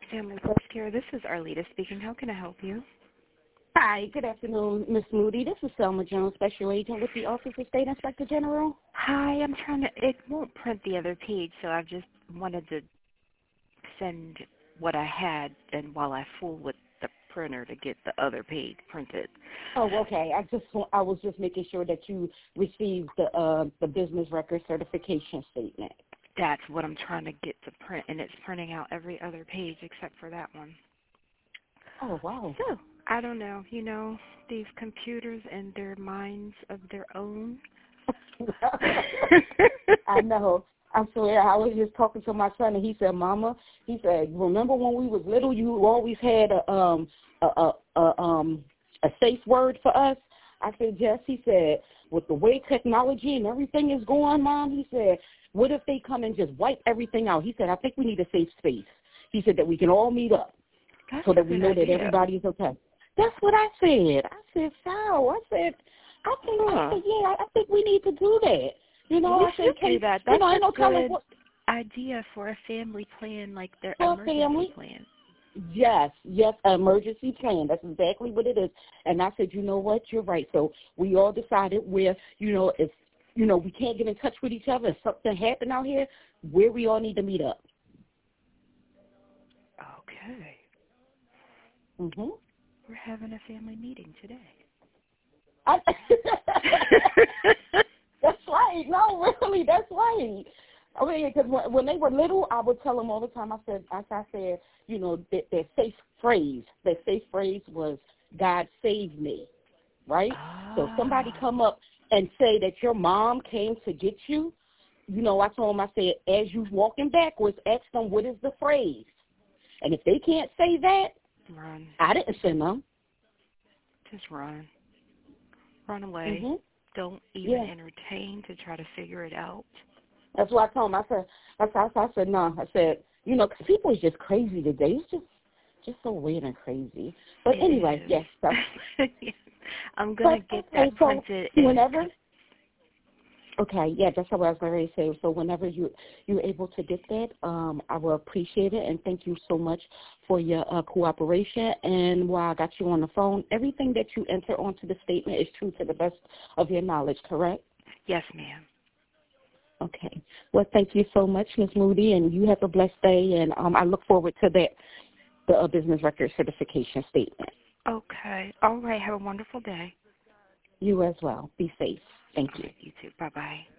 Family First Care. This is Arlita speaking. How can I help you? Hi, good afternoon, Miss Moody. This is Selma Jones, Special Agent with the Office of State Inspector General. Hi, I'm trying to, it won't print the other page, so I just wanted to send what I had and while I fool with the printer to get the other page printed. Oh, okay. I was just making sure that you received the business record certification statement. That's what I'm trying to get to print, and it's printing out every other page except for that one. Oh, wow. So, I don't know. You know, these computers and their minds of their own. I know. I swear, I was just talking to my son, and he said, "Mama," he said, "remember when we was little, you always had a safe word for us?" I said, "Yes." He said, "With the way technology and everything is going, Mom," he said, "what if they come and just wipe everything out?" He said, "I think we need a safe space." He said that we can all meet up so that we know that everybody's okay. That's what I said. I said, "Sal," I said, I think we need to do that. You know, I said, do that. That's a good idea for a family plan, like their emergency plan. Yes, emergency plan. That's exactly what it is. And I said, you know what? You're right. So we all decided where, if, we can't get in touch with each other, if something happened out here, where we all need to meet up. Okay. Mhm. We're having a family meeting today. That's right. No, really, that's right. I mean, because when they were little, I would tell them all the time. I said, their safe phrase. Their safe phrase was, "God save me," right? So if somebody come up and say that your mom came to get you, I told them, I said, as you walking backwards, ask them what is the phrase, and if they can't say that, run. I didn't send them. Just run. Run away. Mm-hmm. Don't even entertain to try to figure it out. That's what I told him. I said, no. I said, because people is just crazy today. It's just so weird and crazy. But anyway, yes. So. I'm going to get that printed. Whenever. Okay, yeah, that's what I was going to say. So whenever you're able to get that, I will appreciate it, and thank you so much for your cooperation. And while I got you on the phone, everything that you enter onto the statement is true to the best of your knowledge, correct? Yes, ma'am. Okay. Well, thank you so much, Ms. Moody, and you have a blessed day, and I look forward to the business record certification statement. Okay. All right. Have a wonderful day. You as well. Be safe. Thank you. Right, you too. Bye-bye.